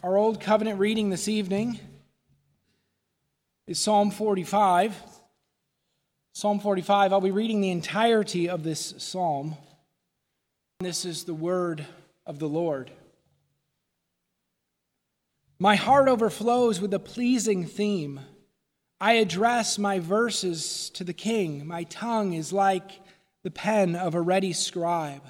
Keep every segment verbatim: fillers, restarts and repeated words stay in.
Our Old Covenant reading this evening is Psalm forty-five. Psalm forty-five, I'll be reading the entirety of this psalm. This is the word of the Lord. My heart overflows with a pleasing theme. I address my verses to the King. My tongue is like the pen of a ready scribe.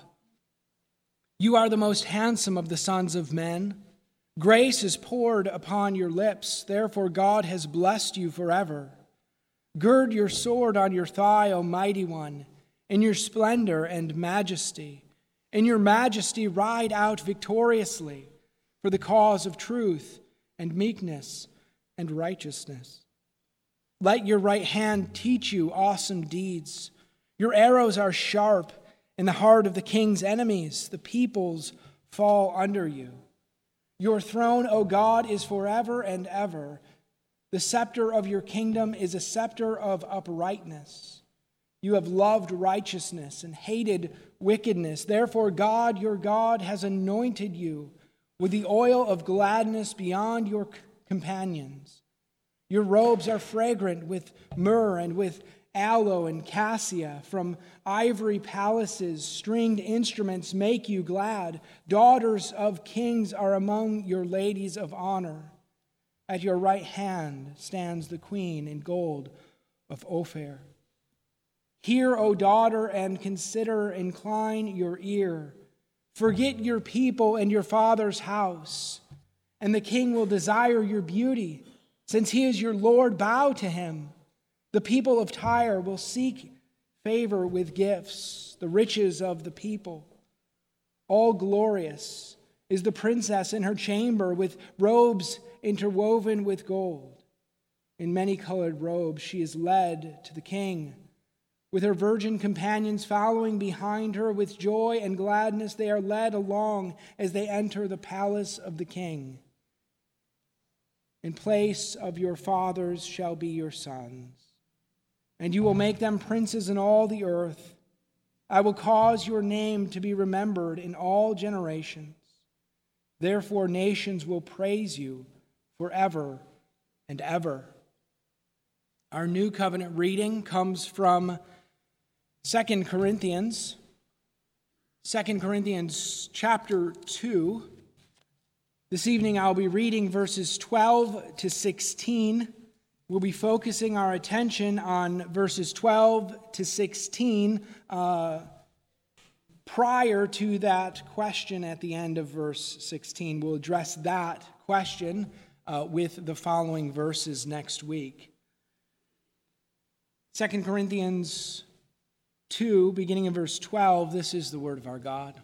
You are the most handsome of the sons of men. Grace is poured upon your lips. Therefore God has blessed you forever. Gird your sword on your thigh, O mighty one, in your splendor and majesty. In your majesty ride out victoriously for the cause of truth and meekness and righteousness. Let your right hand teach you awesome deeds. Your arrows are sharp in the heart of the king's enemies. The peoples fall under you. Your throne, O God, is forever and ever. The scepter of your kingdom is a scepter of uprightness. You have loved righteousness and hated wickedness. Therefore, God, your God, has anointed you with the oil of gladness beyond your companions. Your robes are fragrant with myrrh and with aloe and cassia. From ivory palaces, stringed instruments make you glad. Daughters of kings are among your ladies of honor. At your right hand stands the queen in gold of Ophir. Hear, O daughter, and consider, incline your ear. Forget your people and your father's house, and the king will desire your beauty. Since he is your Lord, bow to him. The people of Tyre will seek favor with gifts, the riches of the people. All glorious is the princess in her chamber with robes interwoven with gold. In many-colored robes she is led to the king. With her virgin companions following behind her with joy and gladness, they are led along as they enter the palace of the king. In place of your fathers shall be your sons, and you will make them princes in all the earth. I will cause your name to be remembered in all generations. Therefore nations will praise you forever and ever. Our New Covenant reading comes from Second Corinthians, Second Corinthians chapter two. This evening I'll be reading verses twelve to sixteen. We'll be focusing our attention on verses twelve to sixteen uh, prior to that question at the end of verse sixteen. We'll address that question uh, with the following verses next week. Second Corinthians two, beginning in verse twelve, this is the word of our God.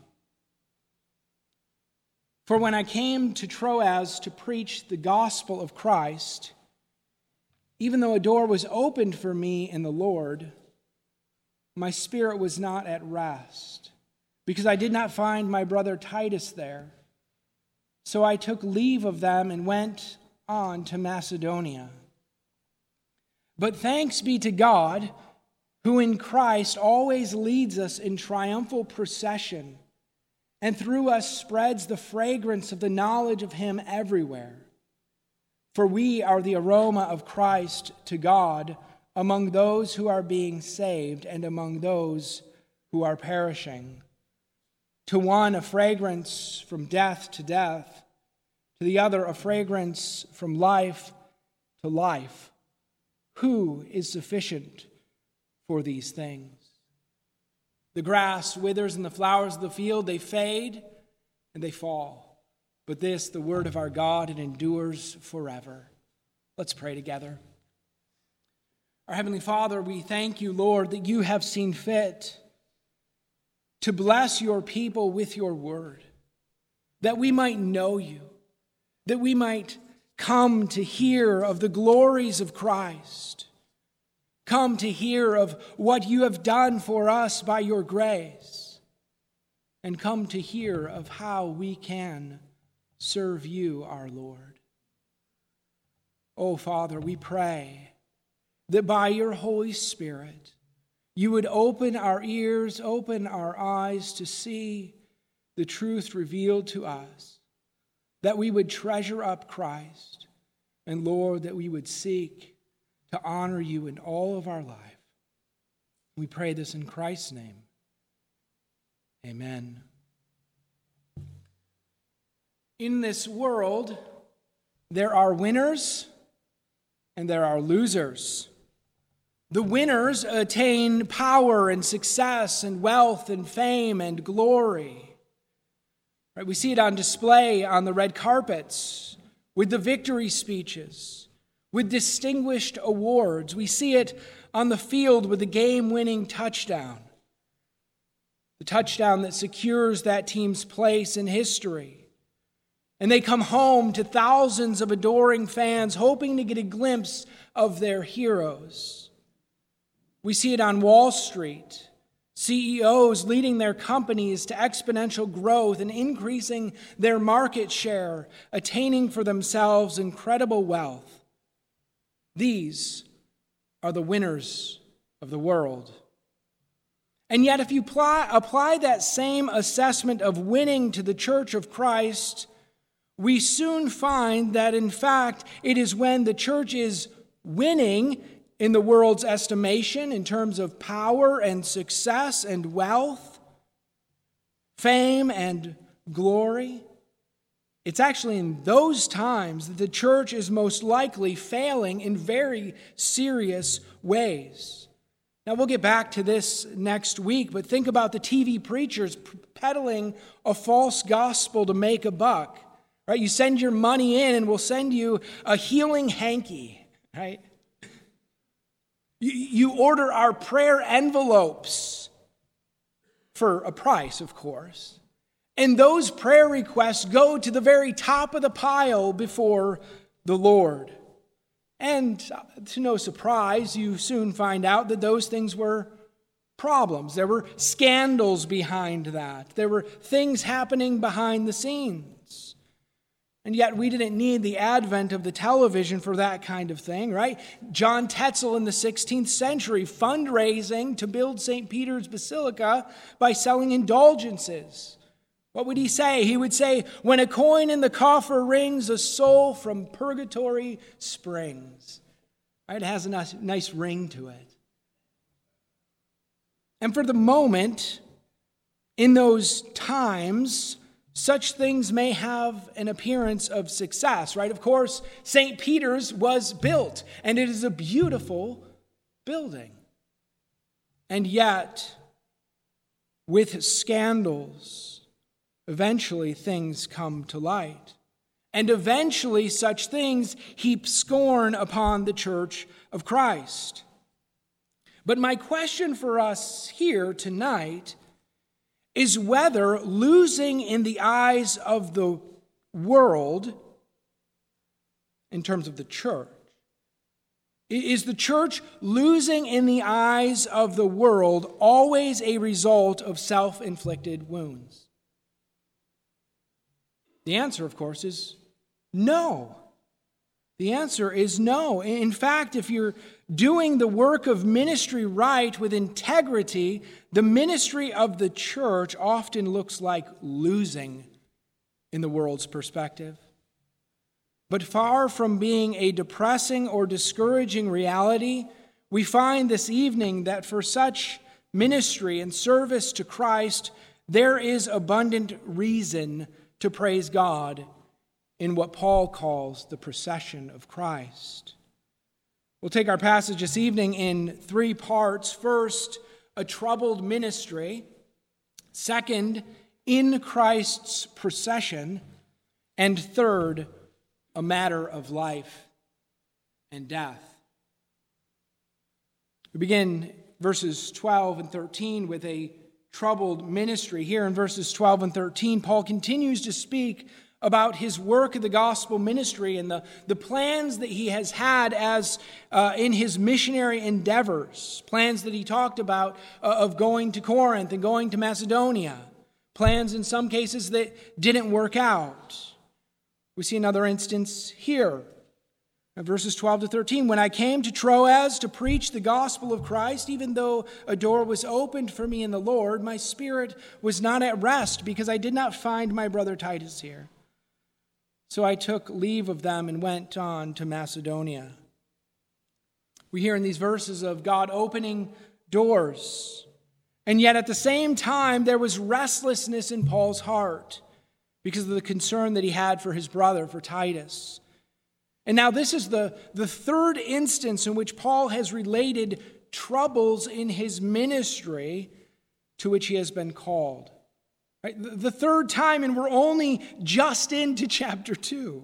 For when I came to Troas to preach the gospel of Christ, even though a door was opened for me in the Lord, my spirit was not at rest, because I did not find my brother Titus there. So I took leave of them and went on to Macedonia. But thanks be to God, who in Christ always leads us in triumphal procession, and through us spreads the fragrance of the knowledge of him everywhere. For we are the aroma of Christ to God among those who are being saved and among those who are perishing. To one a fragrance from death to death, to the other a fragrance from life to life. Who is sufficient for these things? The grass withers and the flowers of the field, they fade and they fall. But this, the word of our God, it endures forever. Let's pray together. Our Heavenly Father, we thank you, Lord, that you have seen fit to bless your people with your word, that we might know you, that we might come to hear of the glories of Christ, come to hear of what you have done for us by your grace, and come to hear of how we can serve you, our Lord. Oh, Father, we pray that by your Holy Spirit, you would open our ears, open our eyes to see the truth revealed to us, that we would treasure up Christ, and Lord, that we would seek to honor you in all of our life. We pray this in Christ's name. Amen. In this world, there are winners and there are losers. The winners attain power and success and wealth and fame and glory. Right? We see it on display on the red carpets, with the victory speeches, with distinguished awards. We see it on the field with the game-winning touchdown, the touchdown that secures that team's place in history. And they come home to thousands of adoring fans hoping to get a glimpse of their heroes. We see it on Wall Street, C E Os leading their companies to exponential growth and increasing their market share, attaining for themselves incredible wealth. These are the winners of the world. And yet, if you apply, apply that same assessment of winning to the Church of Christ, we soon find that, in fact, it is when the church is winning in the world's estimation in terms of power and success and wealth, fame and glory. It's actually in those times that the church is most likely failing in very serious ways. Now, we'll get back to this next week, but think about the T V preachers peddling a false gospel to make a buck. Right? You send your money in and we'll send you a healing hanky, right? You, you order our prayer envelopes for a price, of course. And those prayer requests go to the very top of the pile before the Lord. And to no surprise, you soon find out that those things were problems. There were scandals behind that. There were things happening behind the scenes. And yet we didn't need the advent of the television for that kind of thing, right? John Tetzel in the sixteenth century fundraising to build Saint Peter's Basilica by selling indulgences. What would he say? He would say, when a coin in the coffer rings, a soul from purgatory springs. Right? It has a nice, nice ring to it. And for the moment, in those times, such things may have an appearance of success, right? Of course, Saint Peter's was built, and it is a beautiful building. And yet, with scandals, eventually things come to light. And eventually such things heap scorn upon the Church of Christ. But my question for us here tonight is whether losing in the eyes of the world, in terms of the church, is the church losing in the eyes of the world always a result of self-inflicted wounds? The answer, of course, is no. The answer is no. In fact, if you're doing the work of ministry right with integrity, the ministry of the church often looks like losing in the world's perspective. But far from being a depressing or discouraging reality, we find this evening that for such ministry and service to Christ, there is abundant reason to praise God in what Paul calls the procession of Christ. We'll take our passage this evening in three parts. First, a troubled ministry. Second, in Christ's procession. And third, a matter of life and death. We begin verses twelve and thirteen with a troubled ministry. Here in verses twelve and thirteen, Paul continues to speak about his work of the gospel ministry and the, the plans that he has had as uh, in his missionary endeavors. Plans that he talked about uh, of going to Corinth and going to Macedonia. Plans in some cases that didn't work out. We see another instance here. Verses twelve to thirteen, when I came to Troas to preach the gospel of Christ, even though a door was opened for me in the Lord, my spirit was not at rest because I did not find my brother Titus here. So I took leave of them and went on to Macedonia. We hear in these verses of God opening doors. And yet at the same time, there was restlessness in Paul's heart because of the concern that he had for his brother, for Titus. And now this is the, the third instance in which Paul has related troubles in his ministry to which he has been called. Right? The third time, and we're only just into chapter two.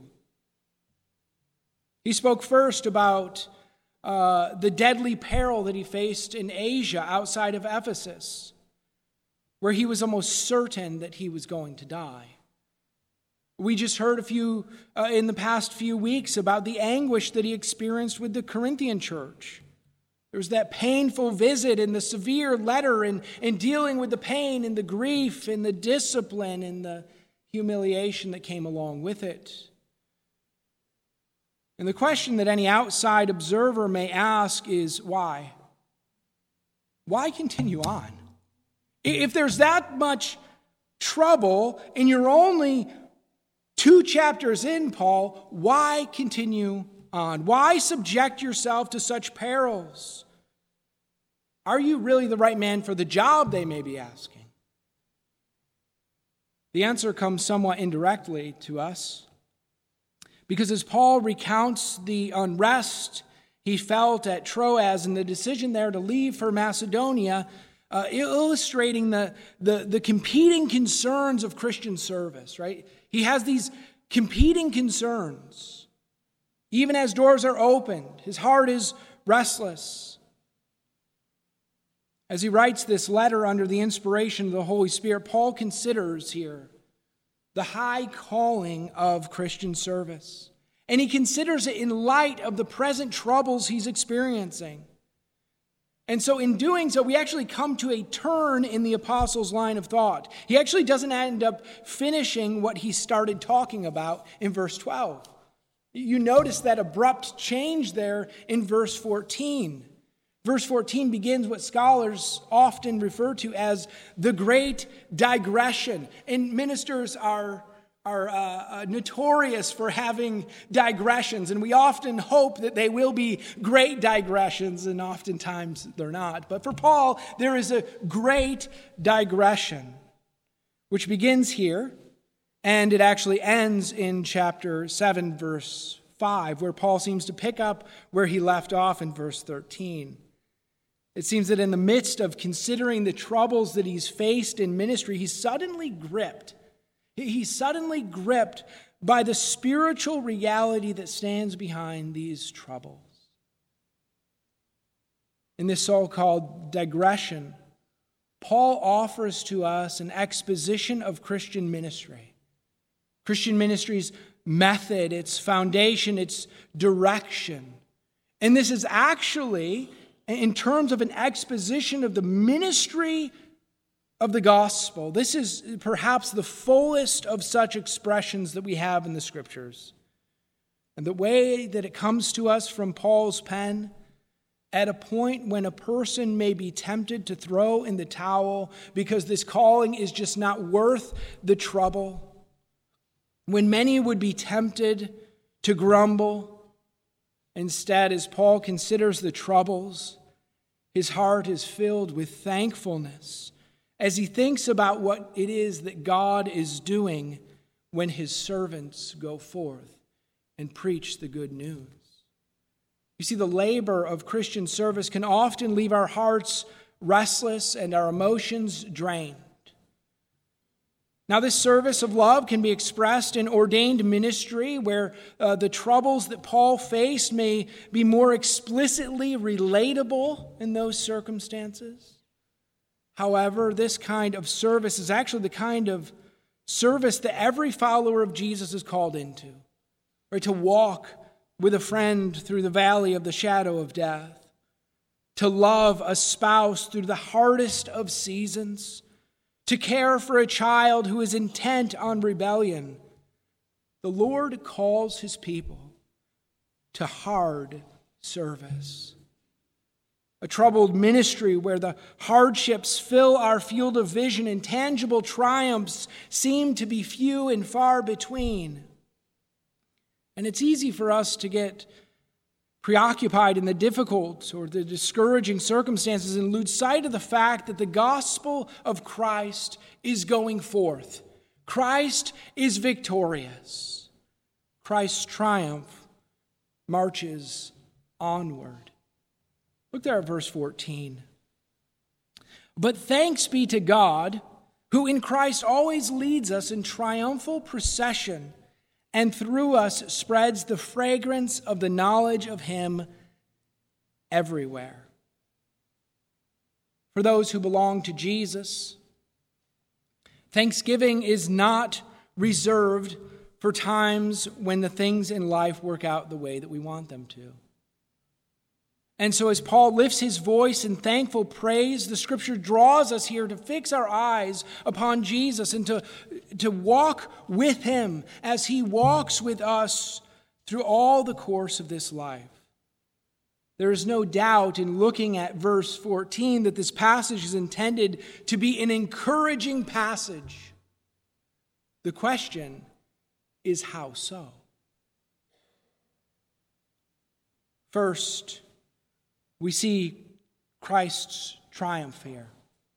He spoke first about uh, the deadly peril that he faced in Asia outside of Ephesus, where he was almost certain that he was going to die. We just heard a few, uh, in the past few weeks, about the anguish that he experienced with the Corinthian church. There was that painful visit and the severe letter and, and dealing with the pain and the grief and the discipline and the humiliation that came along with it. And the question that any outside observer may ask is, why? Why continue on? If there's that much trouble and you're only two chapters in, Paul, why continue on? Why subject yourself to such perils? Are you really the right man for the job, they may be asking? The answer comes somewhat indirectly to us, because as Paul recounts the unrest he felt at Troas and the decision there to leave for Macedonia, uh, illustrating the, the, the competing concerns of Christian service, right? He has these competing concerns. Even as doors are opened, his heart is restless. As he writes this letter under the inspiration of the Holy Spirit, Paul considers here the high calling of Christian service. And he considers it in light of the present troubles he's experiencing. And so in doing so, we actually come to a turn in the apostle's line of thought. He actually doesn't end up finishing what he started talking about in verse twelve. You notice that abrupt change there in verse fourteen. Verse fourteen begins what scholars often refer to as the great digression. And ministers are, are uh, uh, notorious for having digressions, and we often hope that they will be great digressions, and oftentimes they're not. But for Paul, there is a great digression, which begins here, and it actually ends in chapter seven, verse five, where Paul seems to pick up where he left off in verse thirteen. It seems that in the midst of considering the troubles that he's faced in ministry, he's suddenly gripped. He's suddenly gripped by the spiritual reality that stands behind these troubles. In this so-called digression, Paul offers to us an exposition of Christian ministry. Christian ministry's method, its foundation, its direction. And this is actually, in terms of an exposition of the ministry of the gospel, this is perhaps the fullest of such expressions that we have in the scriptures. And the way that it comes to us from Paul's pen, at a point when a person may be tempted to throw in the towel because this calling is just not worth the trouble, when many would be tempted to grumble. Instead, as Paul considers the troubles, his heart is filled with thankfulness as he thinks about what it is that God is doing when his servants go forth and preach the good news. You see, the labor of Christian service can often leave our hearts restless and our emotions drained. Now, this service of love can be expressed in ordained ministry where uh, the troubles that Paul faced may be more explicitly relatable in those circumstances. However, this kind of service is actually the kind of service that every follower of Jesus is called into, right? To walk with a friend through the valley of the shadow of death, to love a spouse through the hardest of seasons, to care for a child who is intent on rebellion. The Lord calls his people to hard service. A troubled ministry where the hardships fill our field of vision and tangible triumphs seem to be few and far between. And it's easy for us to get preoccupied in the difficult or the discouraging circumstances and lose sight of the fact that the gospel of Christ is going forth. Christ is victorious. Christ's triumph marches onward. Look there at verse fourteen. But thanks be to God, who in Christ always leads us in triumphal procession, and through us spreads the fragrance of the knowledge of him everywhere. For those who belong to Jesus, thanksgiving is not reserved for times when the things in life work out the way that we want them to. And so as Paul lifts his voice in thankful praise, the Scripture draws us here to fix our eyes upon Jesus and to, to walk with him as he walks with us through all the course of this life. There is no doubt in looking at verse fourteen that this passage is intended to be an encouraging passage. The question is, how so? First, we see Christ's triumph here.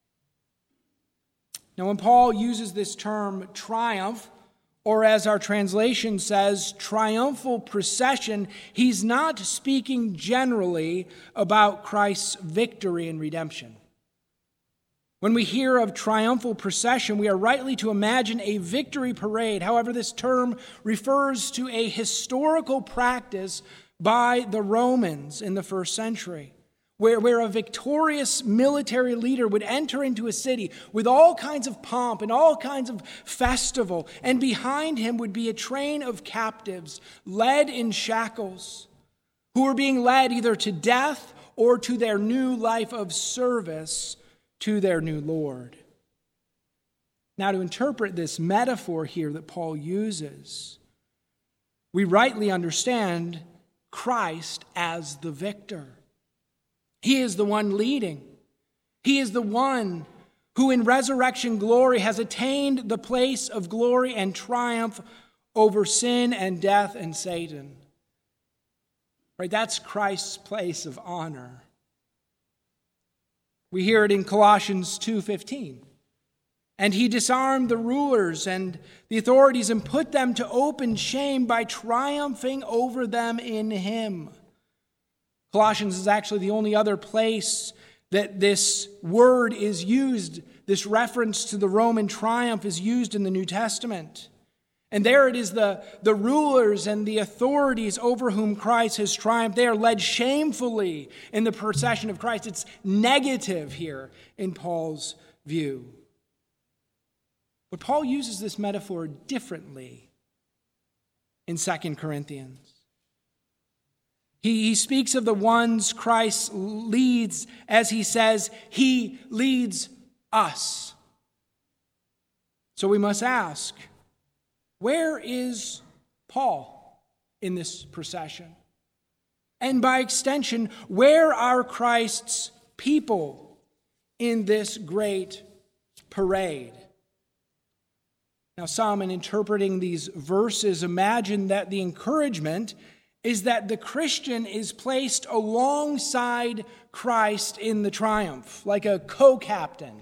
Now, when Paul uses this term triumph, or as our translation says, triumphal procession, he's not speaking generally about Christ's victory and redemption. When we hear of triumphal procession, we are rightly to imagine a victory parade. However, this term refers to a historical practice by the Romans in the first century, where, where a victorious military leader would enter into a city with all kinds of pomp and all kinds of festival, and behind him would be a train of captives led in shackles, who were being led either to death or to their new life of service to their new Lord. Now, to interpret this metaphor here that Paul uses, we rightly understand Christ as the victor. He is the one leading. He is the one who in resurrection glory has attained the place of glory and triumph over sin and death and Satan. Right? That's Christ's place of honor. We hear it in Colossians two fifteen. And he disarmed the rulers and the authorities and put them to open shame by triumphing over them in him. Colossians is actually the only other place that this word is used, this reference to the Roman triumph is used in the New Testament. And there it is the, the rulers and the authorities over whom Christ has triumphed. They are led shamefully in the procession of Christ. It's negative here in Paul's view. But Paul uses this metaphor differently in Second Corinthians. He, he speaks of the ones Christ leads as he says, he leads us. So we must ask, where is Paul in this procession? And by extension, where are Christ's people in this great parade? Now, some, in interpreting these verses, imagine that the encouragement is that the Christian is placed alongside Christ in the triumph, like a co-captain.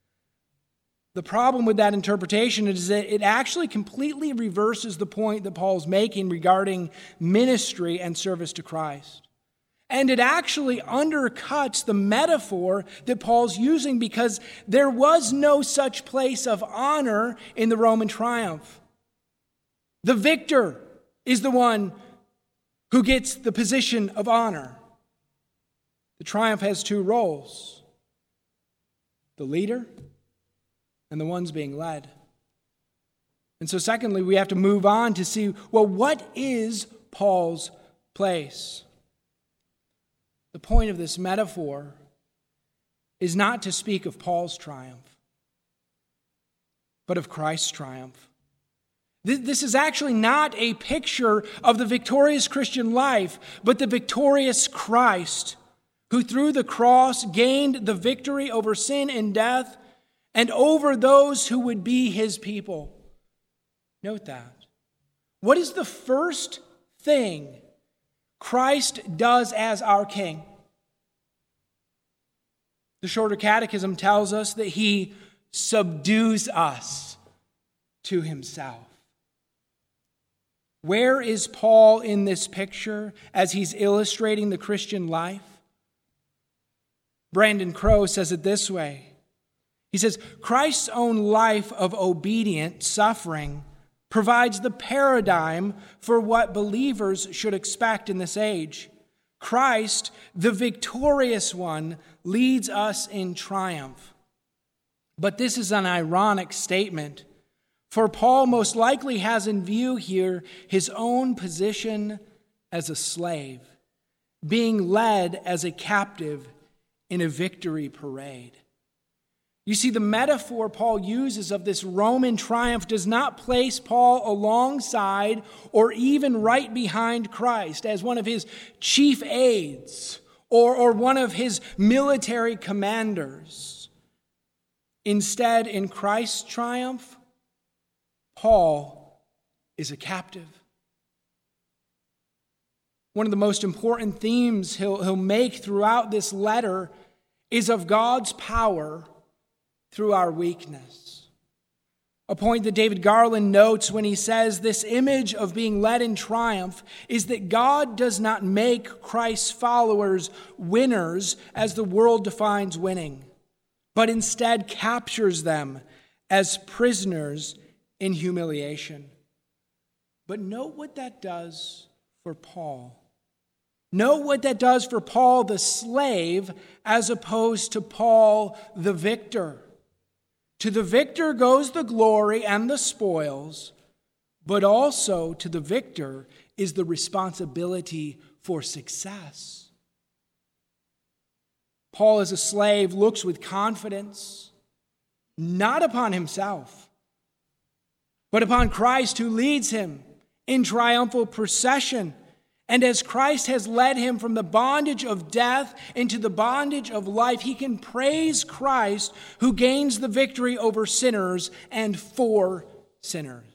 The problem with that interpretation is that it actually completely reverses the point that Paul's making regarding ministry and service to Christ. And it actually undercuts the metaphor that Paul's using, because there was no such place of honor in the Roman triumph. The victor is the one who gets the position of honor. The triumph has two roles: the leader and the ones being led. And so secondly, we have to move on to see, well, what is Paul's place? The point of this metaphor is not to speak of Paul's triumph, but of Christ's triumph. This is actually not a picture of the victorious Christian life, but the victorious Christ, who through the cross gained the victory over sin and death and over those who would be his people. Note that. What is the first thing Christ does as our King. The Shorter Catechism tells us that he subdues us to himself. Where is Paul in this picture as he's illustrating the Christian life? Brandon Crowe says it this way. He says, Christ's own life of obedient suffering provides the paradigm for what believers should expect in this age. Christ, the victorious one, leads us in triumph. But this is an ironic statement, for Paul most likely has in view here his own position as a slave, being led as a captive in a victory parade. You see, the metaphor Paul uses of this Roman triumph does not place Paul alongside or even right behind Christ as one of his chief aides or, or one of his military commanders. Instead, in Christ's triumph, Paul is a captive. One of the most important themes he'll, he'll make throughout this letter is of God's power through our weakness. A point that David Garland notes when he says this image of being led in triumph is that God does not make Christ's followers winners as the world defines winning, but instead captures them as prisoners in humiliation. But note what that does for Paul. Note what that does for Paul the slave as opposed to Paul the victor. To the victor goes the glory and the spoils, but also to the victor is the responsibility for success. Paul as a slave looks with confidence, not upon himself, but upon Christ who leads him in triumphal procession. And as Christ has led him from the bondage of death into the bondage of life, he can praise Christ who gains the victory over sinners and for sinners.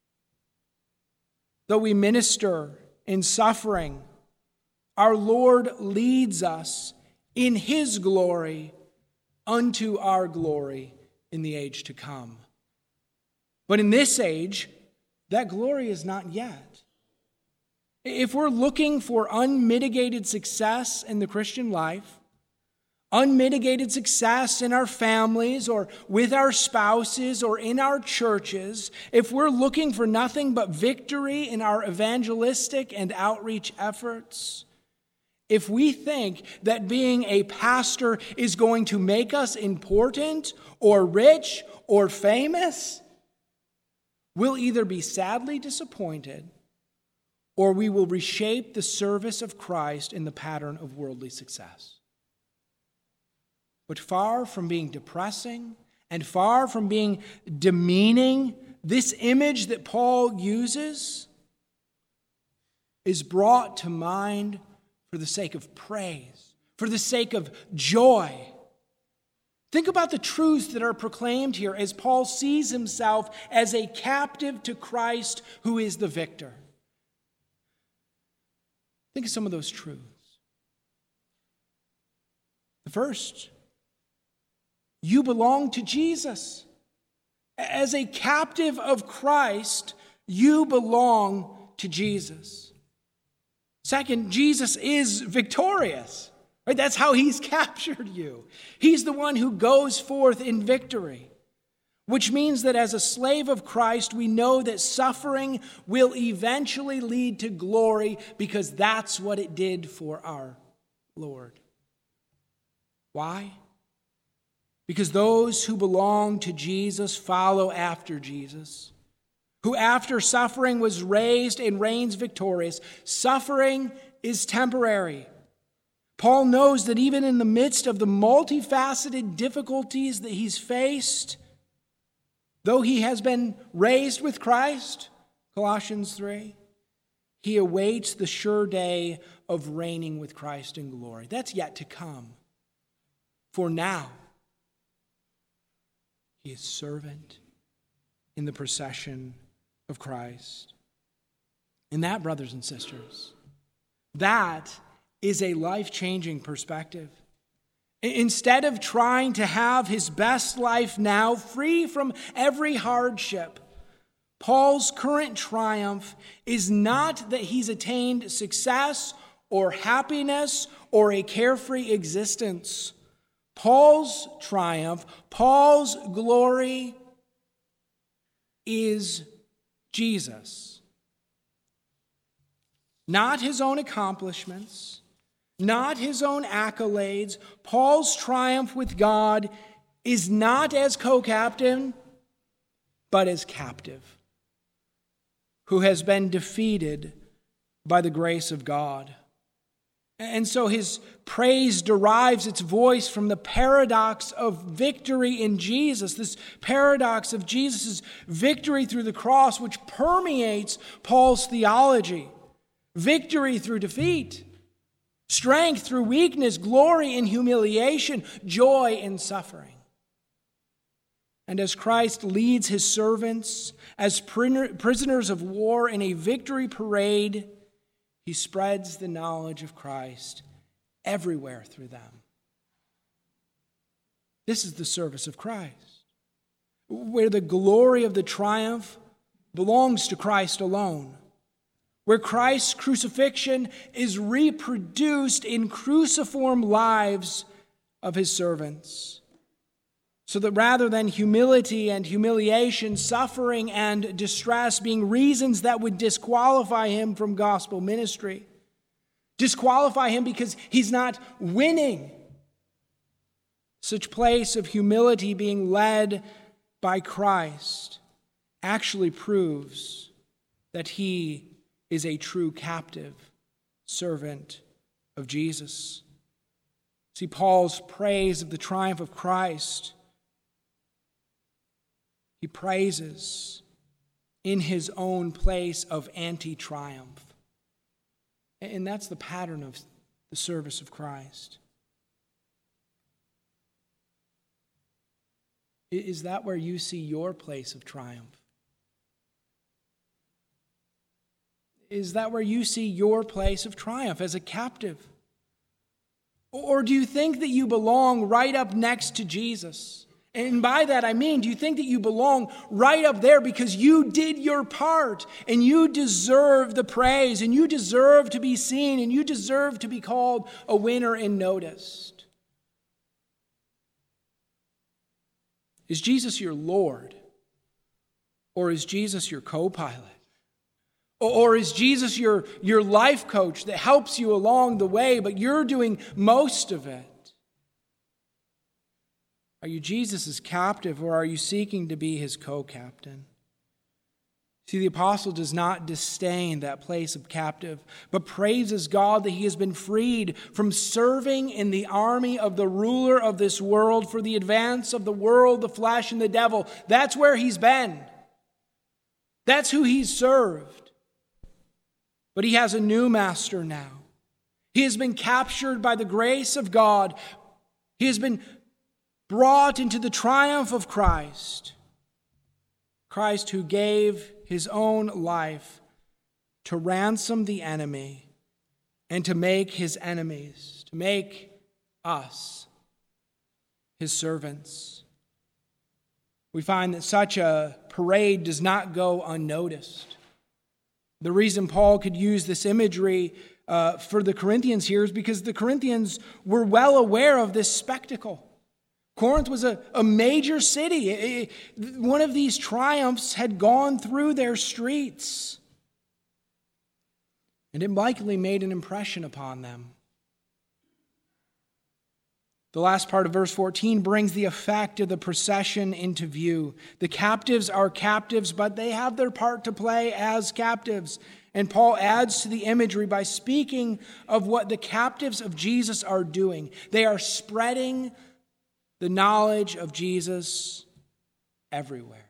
Though we minister in suffering, our Lord leads us in his glory unto our glory in the age to come. But in this age, that glory is not yet. If we're looking for unmitigated success in the Christian life, unmitigated success in our families or with our spouses or in our churches, if we're looking for nothing but victory in our evangelistic and outreach efforts, if we think that being a pastor is going to make us important or rich or famous, we'll either be sadly disappointed or we will reshape the service of Christ in the pattern of worldly success. But far from being depressing and far from being demeaning, this image that Paul uses is brought to mind for the sake of praise, for the sake of joy. Think about the truths that are proclaimed here as Paul sees himself as a captive to Christ who is the victor. Think of some of those truths. The first, you belong to Jesus. As a captive of Christ, you belong to Jesus. Second, Jesus is victorious. Right? That's how he's captured you. He's the one who goes forth in victory. Which means that as a slave of Christ, we know that suffering will eventually lead to glory because that's what it did for our Lord. Why? Because those who belong to Jesus follow after Jesus, who after suffering was raised and reigns victorious. Suffering is temporary. Paul knows that even in the midst of the multifaceted difficulties that he's faced, though he has been raised with Christ, Colossians three, he awaits the sure day of reigning with Christ in glory. That's yet to come. For now, he is servant in the procession of Christ. And that, brothers and sisters, that is a life-changing perspective. Instead of trying to have his best life now, free from every hardship, Paul's current triumph is not that he's attained success or happiness or a carefree existence. Paul's triumph, Paul's glory is Jesus. Not his own accomplishments, not his own accolades. Paul's triumph with God is not as co-captain, but as captive, who has been defeated by the grace of God. And so his praise derives its voice from the paradox of victory in Jesus, this paradox of Jesus' victory through the cross, which permeates Paul's theology. Victory through defeat, strength through weakness, glory in humiliation, joy in suffering. And as Christ leads his servants as prisoners of war in a victory parade, he spreads the knowledge of Christ everywhere through them. This is the service of Christ, where the glory of the triumph belongs to Christ alone, where Christ's crucifixion is reproduced in cruciform lives of his servants, so that rather than humility and humiliation, suffering and distress being reasons that would disqualify him from gospel ministry, disqualify him because he's not winning, such place of humility being led by Christ actually proves that he is a true captive servant of Jesus. See, Paul's praise of the triumph of Christ, he praises in his own place of anti-triumph. And that's the pattern of the service of Christ. Is that where you see your place of triumph? Is that where you see your place of triumph as a captive? Or do you think that you belong right up next to Jesus? And by that I mean, do you think that you belong right up there because you did your part and you deserve the praise and you deserve to be seen and you deserve to be called a winner and noticed? Is Jesus your Lord? Or is Jesus your co-pilot? Or is Jesus your, your life coach that helps you along the way, but you're doing most of it? Are you Jesus' captive, or are you seeking to be his co-captain? See, the apostle does not disdain that place of captive, but praises God that he has been freed from serving in the army of the ruler of this world for the advance of the world, the flesh, and the devil. That's where he's been. That's who he's served. But he has a new master now. He has been captured by the grace of God. He has been brought into the triumph of Christ. Christ who gave his own life to ransom the enemy and to make his enemies, to make us his servants. We find that such a parade does not go unnoticed. The reason Paul could use this imagery uh, for the Corinthians here is because the Corinthians were well aware of this spectacle. Corinth was a, a major city. It, it, one of these triumphs had gone through their streets, and it likely made an impression upon them. The last part of verse fourteen brings the effect of the procession into view. The captives are captives, but they have their part to play as captives. And Paul adds to the imagery by speaking of what the captives of Jesus are doing. They are spreading the knowledge of Jesus everywhere.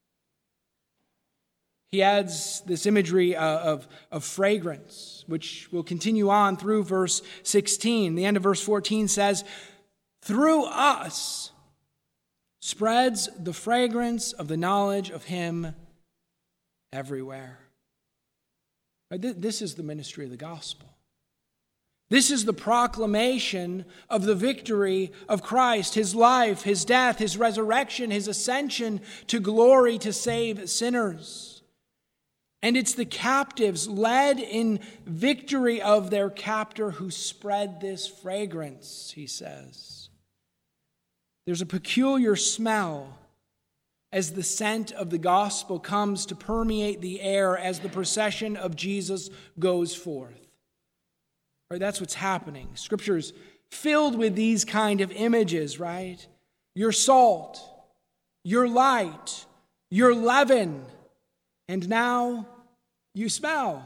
He adds this imagery of, of fragrance, which will continue on through verse sixteen. The end of verse fourteen says, "Through us spreads the fragrance of the knowledge of him everywhere." This is the ministry of the gospel. This is the proclamation of the victory of Christ, his life, his death, his resurrection, his ascension to glory to save sinners. And it's the captives led in victory of their captor who spread this fragrance, he says. There's a peculiar smell as the scent of the gospel comes to permeate the air as the procession of Jesus goes forth. Right, that's what's happening. Scripture's filled with these kind of images, right? You're salt, you're light, you're leaven, and now you smell.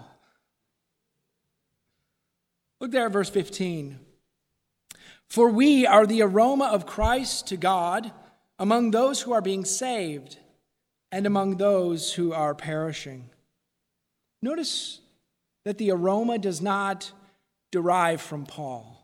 Look there at verse fifteen. For we are the aroma of Christ to God among those who are being saved and among those who are perishing. Notice that the aroma does not derive from Paul.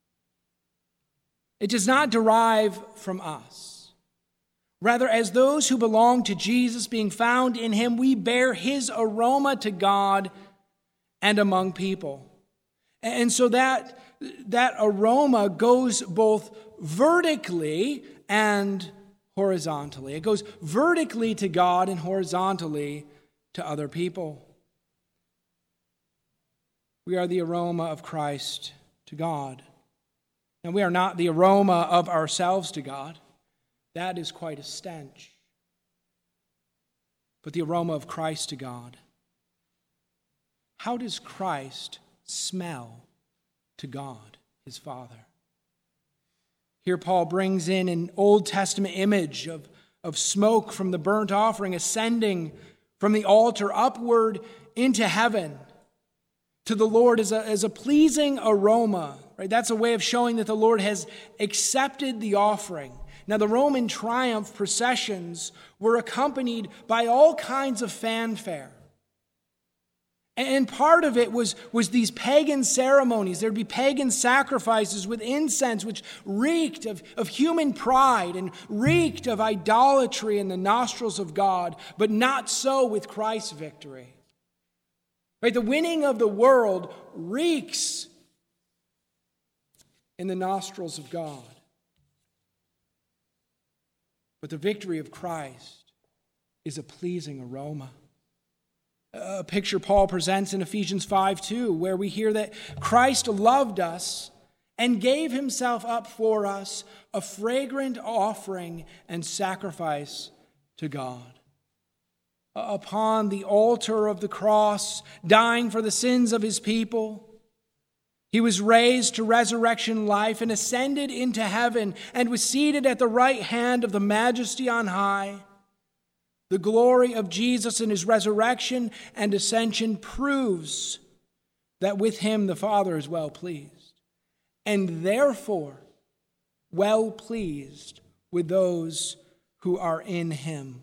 It does not derive from us. Rather, as those who belong to Jesus, being found in him, we bear his aroma to God and among people. And so that, that aroma goes both vertically and horizontally. It goes vertically to God and horizontally to other people. We are the aroma of Christ to God. And we are not the aroma of ourselves to God. That is quite a stench. But the aroma of Christ to God. How does Christ smell to God, his Father? Here Paul brings in an Old Testament image of, of smoke from the burnt offering ascending from the altar upward into heaven to the Lord as a, as a pleasing aroma. Right? That's a way of showing that the Lord has accepted the offering. Now, the Roman triumph processions were accompanied by all kinds of fanfare. And part of it was, was these pagan ceremonies. There'd be pagan sacrifices with incense, which reeked of, of human pride and reeked of idolatry in the nostrils of God, but not so with Christ's victory. Right? The winning of the world reeks in the nostrils of God. But the victory of Christ is a pleasing aroma. A picture Paul presents in Ephesians five two, where we hear that Christ loved us and gave himself up for us, a fragrant offering and sacrifice to God. Upon the altar of the cross, dying for the sins of his people, he was raised to resurrection life and ascended into heaven and was seated at the right hand of the Majesty on high. The glory of Jesus in his resurrection and ascension proves that with him the Father is well pleased, and therefore well pleased with those who are in him.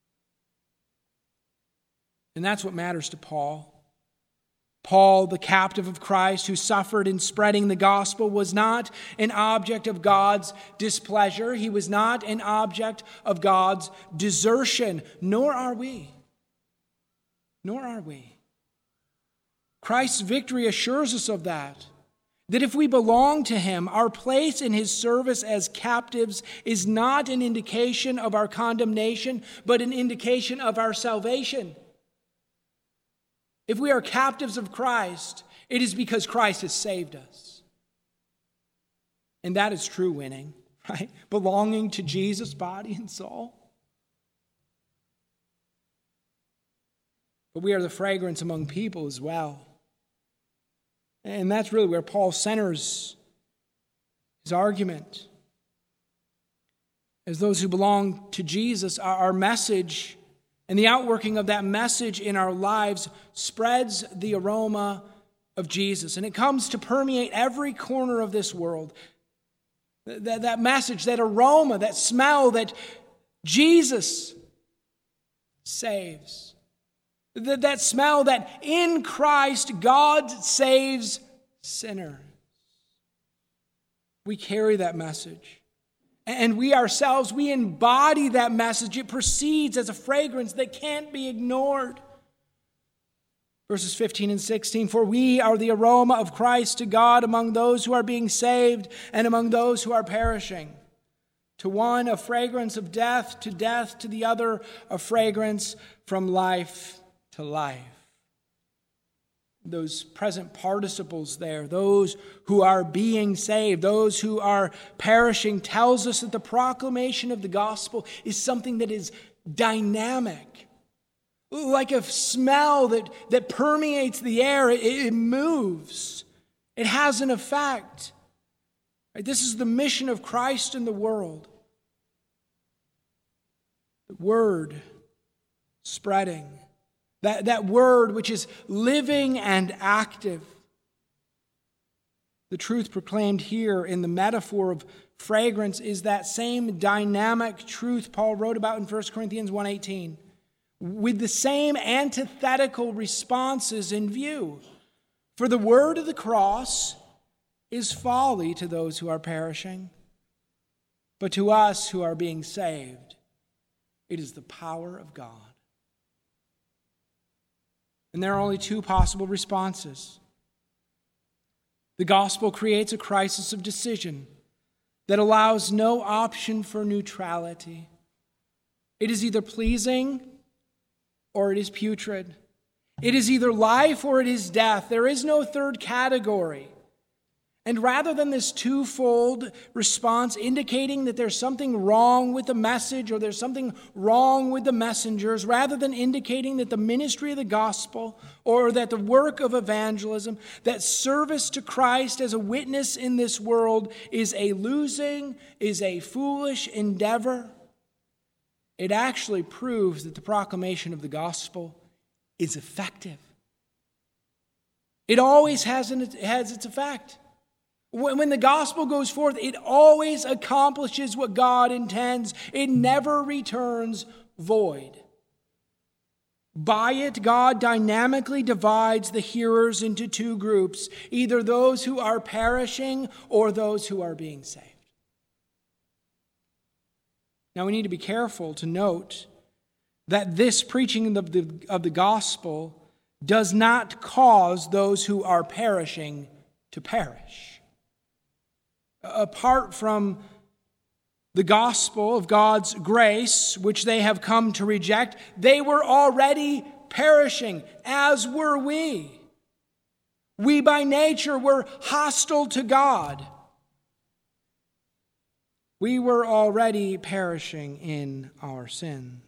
And that's what matters to Paul. Paul, the captive of Christ who suffered in spreading the gospel, was not an object of God's displeasure. He was not an object of God's desertion. Nor are we. Nor are we. Christ's victory assures us of that. That if we belong to him, our place in his service as captives is not an indication of our condemnation, but an indication of our salvation. If we are captives of Christ, it is because Christ has saved us. And that is true winning, right? Belonging to Jesus, body and soul. But we are the fragrance among people as well. And that's really where Paul centers his argument. As those who belong to Jesus, our message and the outworking of that message in our lives spreads the aroma of Jesus. And it comes to permeate every corner of this world. That, that message, that aroma, that smell that Jesus saves. That, that smell that in Christ God saves sinners. We carry that message. And we ourselves, we embody that message. It proceeds as a fragrance that can't be ignored. Verses fifteen and sixteen, for we are the aroma of Christ to God among those who are being saved and among those who are perishing. To one, a fragrance of death to death, to the other, a fragrance from life to life. Those present participles there, those who are being saved, those who are perishing, tells us that the proclamation of the gospel is something that is dynamic. Like a smell that, that permeates the air, it, it moves. It has an effect. Right? This is the mission of Christ in the world. The word spreading. That, that word which is living and active. The truth proclaimed here in the metaphor of fragrance is that same dynamic truth Paul wrote about in First Corinthians one eighteen. With the same antithetical responses in view. For the word of the cross is folly to those who are perishing, but to us who are being saved, it is the power of God. And there are only two possible responses. The gospel creates a crisis of decision that allows no option for neutrality. It is either pleasing or it is putrid. It is either life or it is death. There is no third category. And rather than this twofold response indicating that there's something wrong with the message or there's something wrong with the messengers, rather than indicating that the ministry of the gospel or that the work of evangelism, that service to Christ as a witness in this world is a losing, is a foolish endeavor, it actually proves that the proclamation of the gospel is effective. It always has, an, it has its effect. When the gospel goes forth, it always accomplishes what God intends. It never returns void. By it, God dynamically divides the hearers into two groups, either those who are perishing or those who are being saved. Now, we need to be careful to note that this preaching of the, of the gospel does not cause those who are perishing to perish. Apart from the gospel of God's grace, which they have come to reject, they were already perishing, as were we. We by nature were hostile to God. We were already perishing in our sins.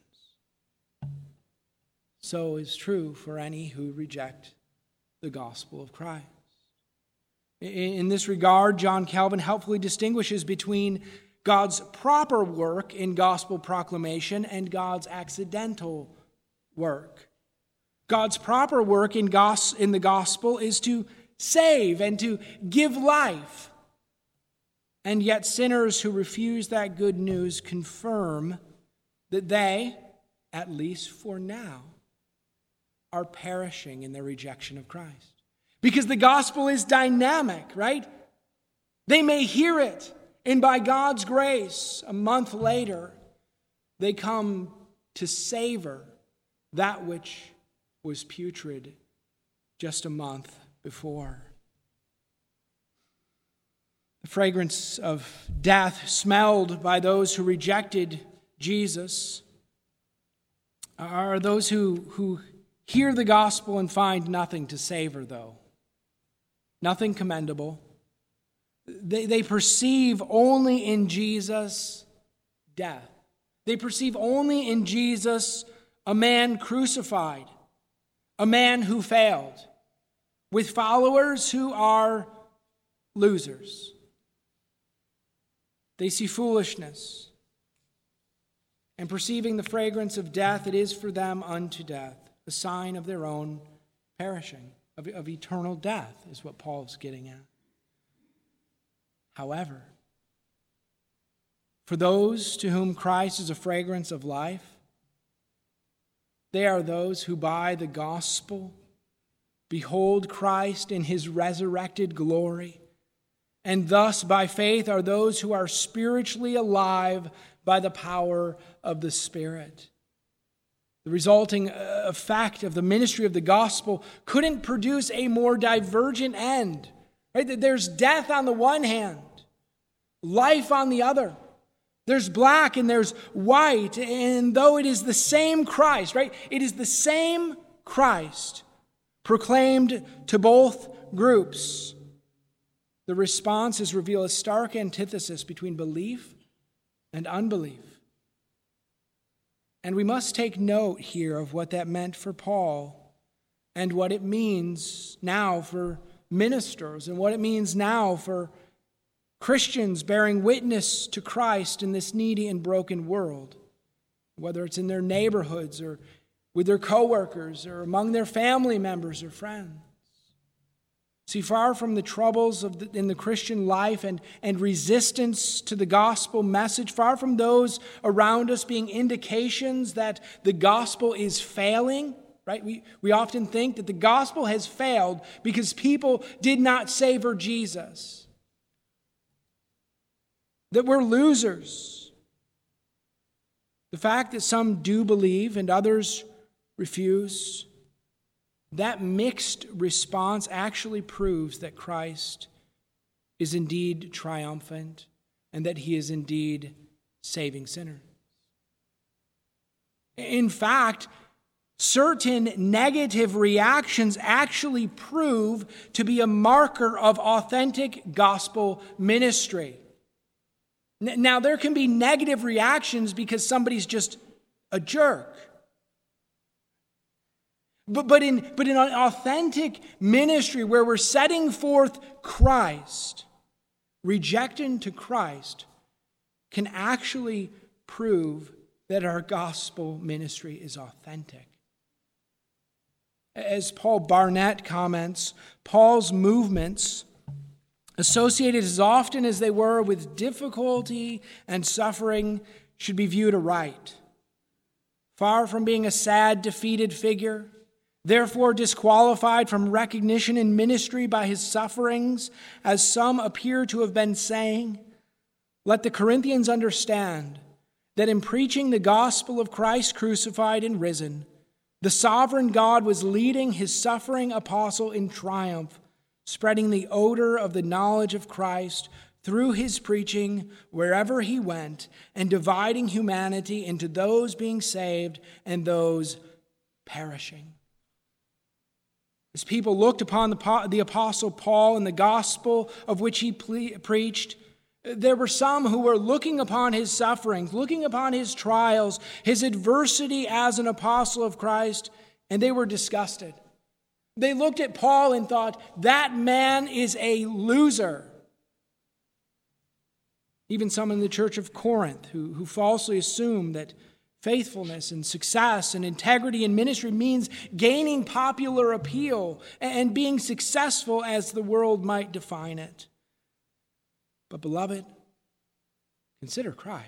So is true for any who reject the gospel of Christ. In this regard, John Calvin helpfully distinguishes between God's proper work in gospel proclamation and God's accidental work. God's proper work in, gos- in the gospel is to save and to give life. And yet sinners who refuse that good news confirm that they, at least for now, are perishing in their rejection of Christ. Because the gospel is dynamic, right? They may hear it, and by God's grace, a month later, they come to savor that which was putrid just a month before. The fragrance of death smelled by those who rejected Jesus are those who, who hear the gospel and find nothing to savor, though. Nothing commendable. They, they perceive only in Jesus death. They perceive only in Jesus a man crucified, a man who failed, with followers who are losers. They see foolishness, and perceiving the fragrance of death, it is for them unto death, a sign of their own perishing, of, of eternal death, is what Paul's getting at. However, for those to whom Christ is a fragrance of life, they are those who by the gospel behold Christ in his resurrected glory, and thus by faith are those who are spiritually alive by the power of the Spirit. The resulting effect of the ministry of the gospel couldn't produce a more divergent end. Right? There's death on the one hand, life on the other. There's black and there's white, and though it is the same Christ, right? It is the same Christ proclaimed to both groups. The responses reveal a stark antithesis between belief and unbelief. And we must take note here of what that meant for Paul and what it means now for ministers and what it means now for Christians bearing witness to Christ in this needy and broken world, whether it's in their neighborhoods or with their coworkers or among their family members or friends. See, far from the troubles of the, in the Christian life and, and resistance to the gospel message, far from those around us being indications that the gospel is failing, right? We, we often think that the gospel has failed because people did not savor Jesus. That we're losers. The fact that some do believe and others refuse, that mixed response actually proves that Christ is indeed triumphant and that he is indeed saving sinners. In fact, certain negative reactions actually prove to be a marker of authentic gospel ministry. Now, there can be negative reactions because somebody's just a jerk. But, but, in, but in an authentic ministry where we're setting forth Christ, rejecting to Christ can actually prove that our gospel ministry is authentic. As Paul Barnett comments, Paul's movements, associated as often as they were with difficulty and suffering, should be viewed aright. Far from being a sad, defeated figure, therefore disqualified from recognition in ministry by his sufferings, as some appear to have been saying, let the Corinthians understand that in preaching the gospel of Christ crucified and risen, the sovereign God was leading his suffering apostle in triumph, spreading the odor of the knowledge of Christ through his preaching wherever he went, and dividing humanity into those being saved and those perishing. As people looked upon the, the apostle Paul and the gospel of which he ple- preached, there were some who were looking upon his sufferings, looking upon his trials, his adversity as an apostle of Christ, and they were disgusted. They looked at Paul and thought, that man is a loser. Even some in the church of Corinth who, who falsely assumed that faithfulness and success and integrity in ministry means gaining popular appeal and being successful as the world might define it. But beloved, consider Christ.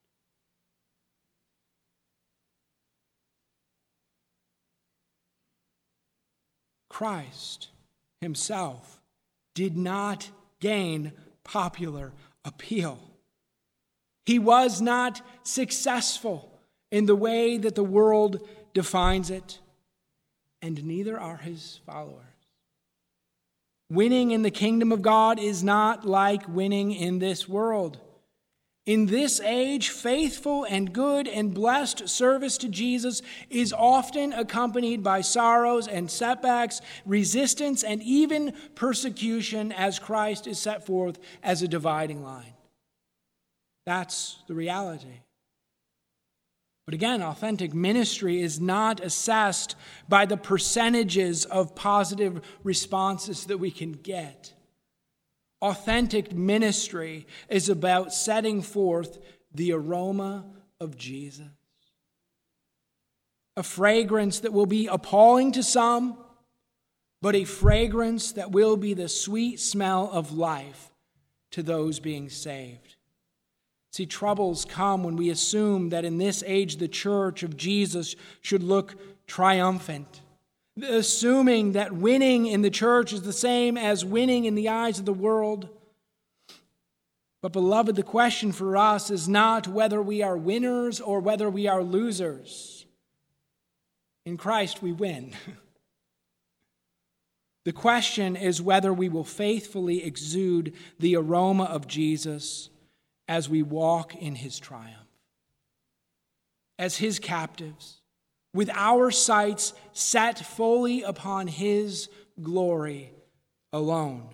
Christ himself did not gain popular appeal. He was not successful in the way that the world defines it, and neither are his followers. Winning in the kingdom of God is not like winning in this world. In this age, faithful and good and blessed service to Jesus is often accompanied by sorrows and setbacks, resistance, and even persecution, as Christ is set forth as a dividing line. That's the reality. But again, authentic ministry is not assessed by the percentages of positive responses that we can get. Authentic ministry is about setting forth the aroma of Jesus. A fragrance that will be appalling to some, but a fragrance that will be the sweet smell of life to those being saved. See, troubles come when we assume that in this age the church of Jesus should look triumphant. Assuming that winning in the church is the same as winning in the eyes of the world. But beloved, the question for us is not whether we are winners or whether we are losers. In Christ we win. The question is whether we will faithfully exude the aroma of Jesus as we walk in his triumph. As his captives, with our sights set fully upon his glory alone.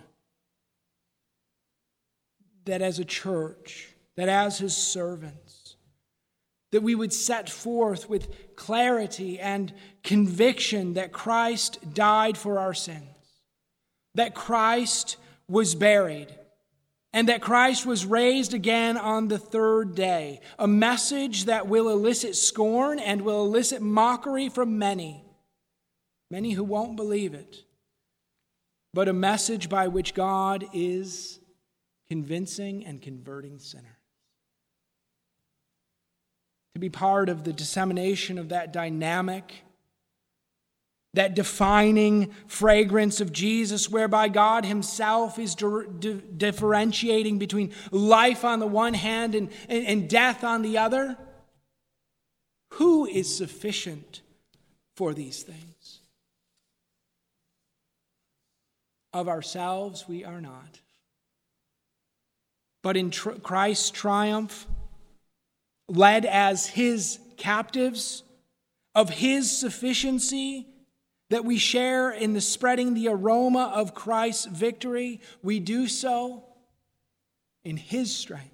That as a church, that as his servants, that we would set forth with clarity and conviction that Christ died for our sins, that Christ was buried, and that Christ was raised again on the third day. A message that will elicit scorn and will elicit mockery from many, many who won't believe it, but a message by which God is convincing and converting sinners. To be part of the dissemination of that dynamic, that defining fragrance of Jesus, whereby God himself is di- di- differentiating between life on the one hand and, and, and death on the other. Who is sufficient for these things? Of ourselves, we are not. But in tr- Christ's triumph, led as his captives, of his sufficiency, that we share in the spreading the aroma of Christ's victory, we do so in his strength,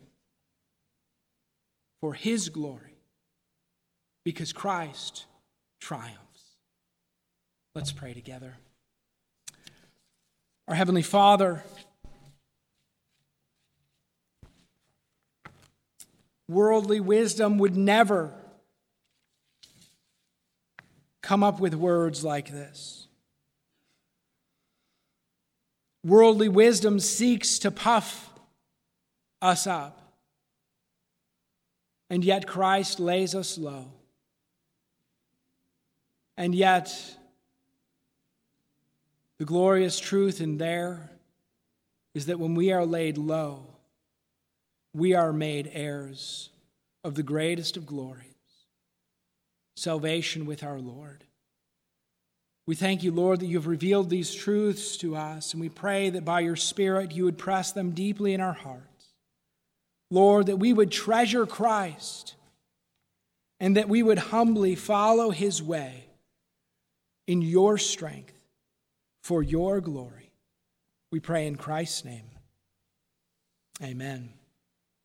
for his glory, because Christ triumphs. Let's pray together. Our Heavenly Father, worldly wisdom would never come up with words like this. Worldly wisdom seeks to puff us up, and yet Christ lays us low. And yet, the glorious truth in there is that when we are laid low, we are made heirs of the greatest of glories, salvation with our Lord. We thank you, Lord, that you have revealed these truths to us, and we pray that by your Spirit you would press them deeply in our hearts. Lord, that we would treasure Christ and that we would humbly follow his way in your strength for your glory. We pray in Christ's name. Amen.